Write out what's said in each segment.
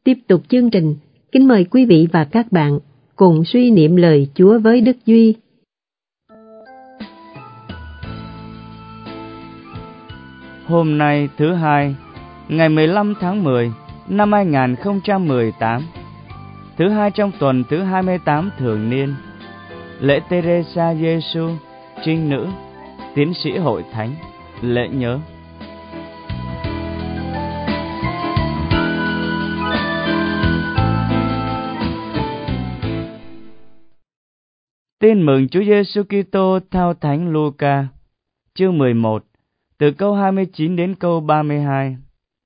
Tiếp tục chương trình, kính mời quý vị và các bạn cùng suy niệm lời Chúa với Đức Duy. Hôm nay thứ hai, ngày 15 tháng 10 năm 2018, thứ hai trong tuần thứ 28 thường niên, lễ Teresa Giêsu, trinh nữ, tiến sĩ hội thánh, lễ nhớ. Tin mừng Chúa Giêsu Kitô theo Thánh Luca, chương 11, từ câu 29 đến câu 32.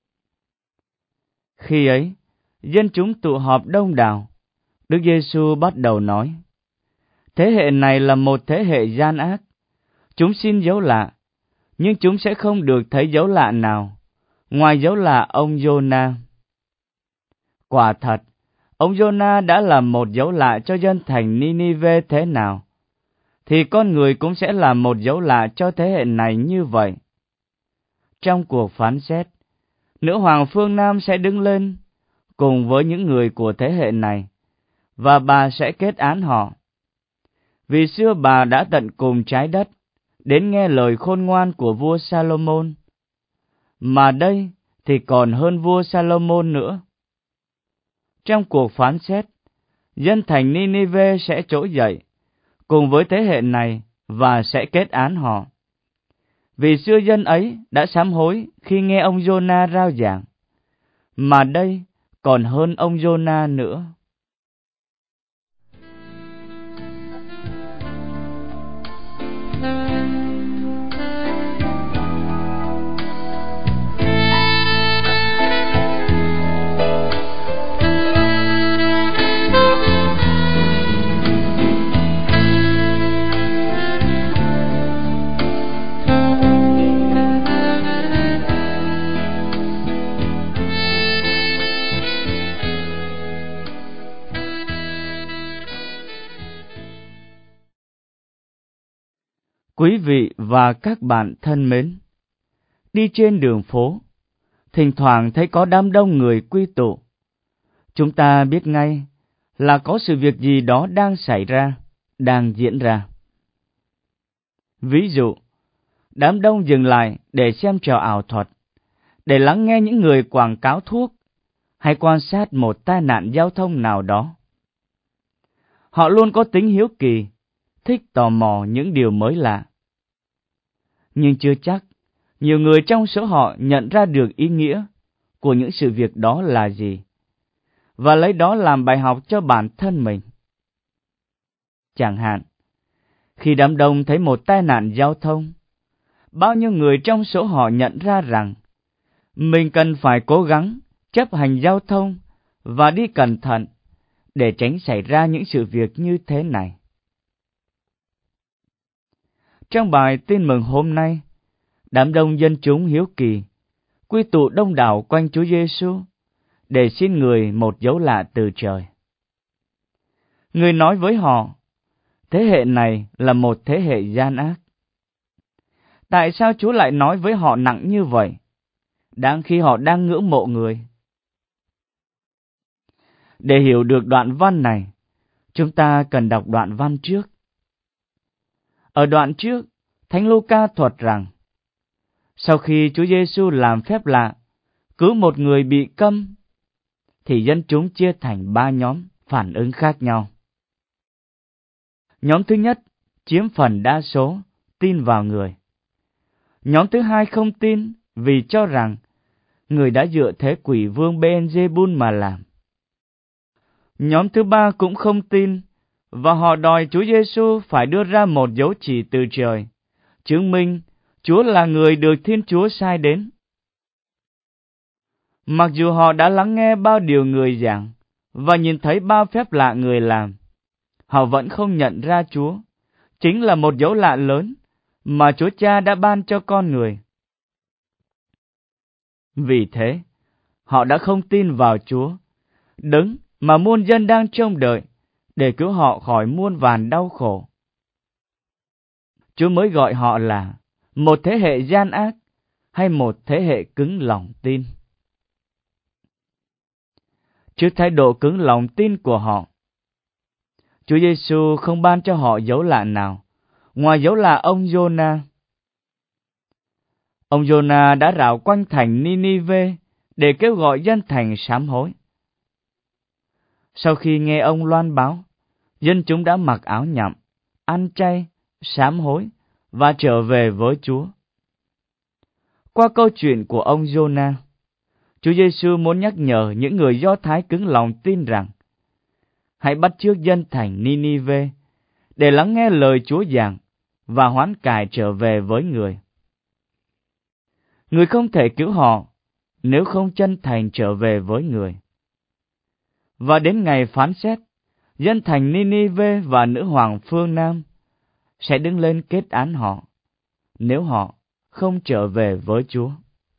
Khi ấy, dân chúng tụ họp đông đảo, Đức Giêsu bắt đầu nói: Thế hệ này là một thế hệ gian ác. Chúng xin dấu lạ, nhưng chúng sẽ không được thấy dấu lạ nào, ngoài dấu lạ ông Giô-na. Quả thật, ông Giô-na đã làm một dấu lạ cho dân thành Ninive thế nào, thì con người cũng sẽ làm một dấu lạ cho thế hệ này như vậy. Trong cuộc phán xét, nữ hoàng phương Nam sẽ đứng lên cùng với những người của thế hệ này, và bà sẽ kết án họ. Vì xưa bà đã tận cùng trái đất, đến nghe lời khôn ngoan của vua Salomon, mà đây thì còn hơn vua Salomon nữa. Trong cuộc phán xét, dân thành Ninive sẽ trỗi dậy cùng với thế hệ này và sẽ kết án họ. Vì xưa dân ấy đã sám hối khi nghe ông Giô-na rao giảng, mà đây còn hơn ông Giô-na nữa. Quý vị và các bạn thân mến, đi trên đường phố, thỉnh thoảng thấy có đám đông người quy tụ. Chúng ta biết ngay là có sự việc gì đó đang xảy ra, đang diễn ra. Ví dụ, đám đông dừng lại để xem trò ảo thuật, để lắng nghe những người quảng cáo thuốc, hay quan sát một tai nạn giao thông nào đó. Họ luôn có tính hiếu kỳ, thích tò mò những điều mới lạ. Nhưng chưa chắc nhiều người trong số họ nhận ra được ý nghĩa của những sự việc đó là gì, và lấy đó làm bài học cho bản thân mình. Chẳng hạn, khi đám đông thấy một tai nạn giao thông, bao nhiêu người trong số họ nhận ra rằng mình cần phải cố gắng chấp hành giao thông và đi cẩn thận để tránh xảy ra những sự việc như thế này. Trong bài tin mừng hôm nay, đám đông dân chúng hiếu kỳ quy tụ đông đảo quanh Chúa Giêsu để xin người một dấu lạ từ trời. Người nói với họ, thế hệ này là một thế hệ gian ác. Tại sao Chúa lại nói với họ nặng như vậy, đang khi họ đang ngưỡng mộ người? Để hiểu được đoạn văn này, chúng ta cần đọc đoạn văn trước. Ở đoạn trước, Thánh Luca thuật rằng, sau khi Chúa Giêsu làm phép lạ, cứu một người bị câm, thì dân chúng chia thành 3 nhóm phản ứng khác nhau. Nhóm thứ nhất chiếm phần đa số, tin vào người. Nhóm thứ hai không tin vì cho rằng người đã dựa thế quỷ vương Beelzebul mà làm. Nhóm thứ ba cũng không tin, và họ đòi Chúa Giêsu phải đưa ra một dấu chỉ từ trời, chứng minh Chúa là người được Thiên Chúa sai đến. Mặc dù họ đã lắng nghe bao điều người giảng và nhìn thấy bao phép lạ người làm, họ vẫn không nhận ra Chúa chính là một dấu lạ lớn mà Chúa Cha đã ban cho con người. Vì thế, họ đã không tin vào Chúa, đấng mà muôn dân đang trông đợi để cứu họ khỏi muôn vàn đau khổ. Chúa mới gọi họ là một thế hệ gian ác hay một thế hệ cứng lòng tin. trước thái độ cứng lòng tin của họ. Chúa Giêsu không ban cho họ dấu lạ nào, ngoài dấu lạ ông Giô-na. Ông Giô-na đã rảo quanh thành Ninive để kêu gọi dân thành sám hối. Sau khi nghe ông loan báo, dân chúng đã mặc áo nhặm, ăn chay, sám hối và trở về với Chúa. Qua câu chuyện của ông Giô-na, Chúa Giêsu muốn nhắc nhở những người Do Thái cứng lòng tin rằng hãy bắt chước dân thành Ninive để lắng nghe lời Chúa giảng và hoán cải trở về với người. Người không thể cứu họ nếu không chân thành trở về với người. Và đến ngày phán xét, dân thành Ninive và nữ hoàng phương Nam sẽ đứng lên kết án họ nếu họ không trở về với Chúa.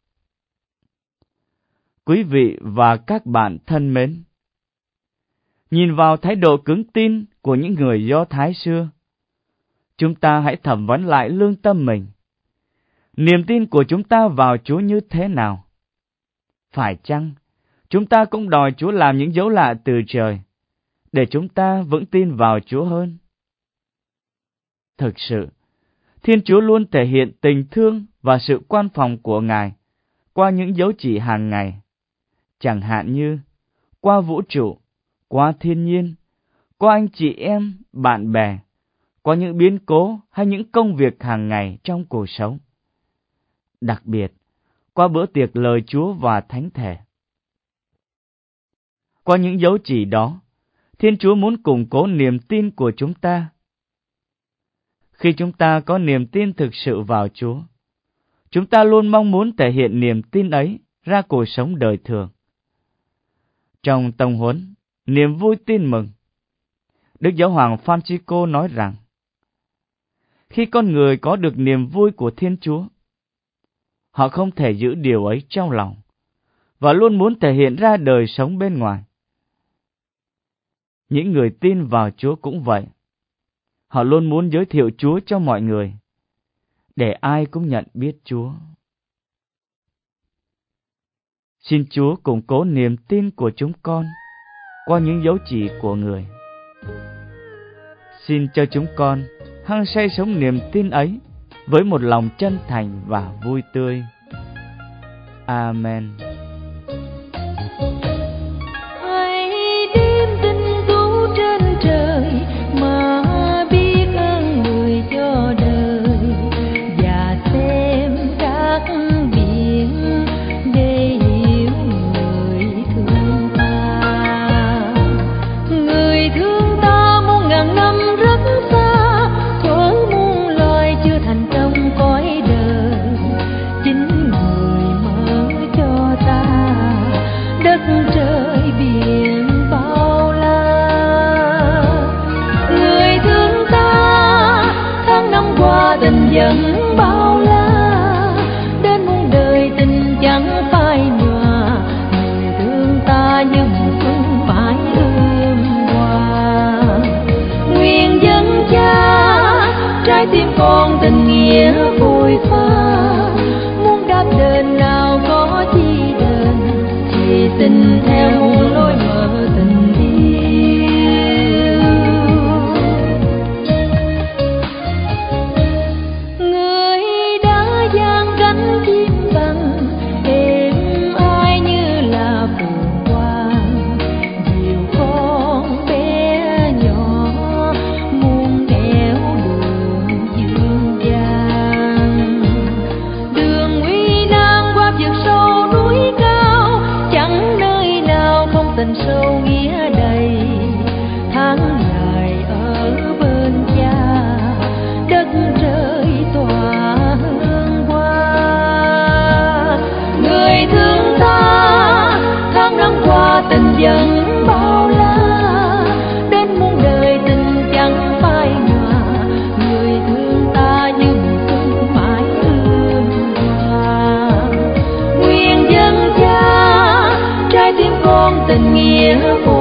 Quý vị và các bạn thân mến, nhìn vào thái độ cứng tin của những người Do Thái xưa, chúng ta hãy thẩm vấn lại lương tâm mình. Niềm tin của chúng ta vào Chúa như thế nào? Phải chăng chúng ta cũng đòi Chúa làm những dấu lạ từ trời để chúng ta vững tin vào Chúa hơn? Thực sự, Thiên Chúa luôn thể hiện tình thương và sự quan phòng của Ngài qua những dấu chỉ hàng ngày, chẳng hạn như qua vũ trụ, qua thiên nhiên, qua anh chị em, bạn bè, qua những biến cố hay những công việc hàng ngày trong cuộc sống. Đặc biệt, qua bữa tiệc lời Chúa và Thánh Thể. Qua những dấu chỉ đó, Thiên Chúa muốn củng cố niềm tin của chúng ta. Khi chúng ta có niềm tin thực sự vào Chúa, chúng ta luôn mong muốn thể hiện niềm tin ấy ra cuộc sống đời thường. Trong tông huấn, niềm vui tin mừng, Đức Giáo hoàng Francisco nói rằng, khi con người có được niềm vui của Thiên Chúa, họ không thể giữ điều ấy trong lòng, và luôn muốn thể hiện ra đời sống bên ngoài. Những người tin vào Chúa cũng vậy. Họ luôn muốn giới thiệu Chúa cho mọi người, để ai cũng nhận biết Chúa. Xin Chúa củng cố niềm tin của chúng con qua những dấu chỉ của người. Xin cho chúng con hăng say sống niềm tin ấy với một lòng chân thành và vui tươi. Amen. Hãy đêm tinh tú trên trời mà biết ơn người cho đời, và xem các biển để hiểu người thương ta. Người thương ta muôn ngàn năm rất xa, thuở muôn loài chưa thành trong cõi đời. Chính người mở cho ta đất trời biển bao la. Người thương ta tháng năm qua tình vẫn bao la, đến muôn đời tình chẳng phai nhòa. Người thương ta như một phương mãi ươm hoa. Nguyện dân cha trái tim con tình nghĩa phôi pha, muốn đáp đền nào có chi đền, thì xin theo muôn lối mở tình yêu. Người đã dang cánh chim bằng êm ai như là phượng hoa, dìu con bé nhỏ muôn nẻo đường dương gian. Đường uy nan qua vực sâu núi cao, chẳng nơi nào không tình sâu nghĩa đầy. Tháng ngày ở bên cha, đất trời tỏa hương hoa. Người thương ta tháng năm qua tình vẫn bao la, đến muôn đời tình chẳng phai nhòa. Người thương ta như một phương mãi ươm hoa. Nguyện dân cha trái tim con tình nghĩa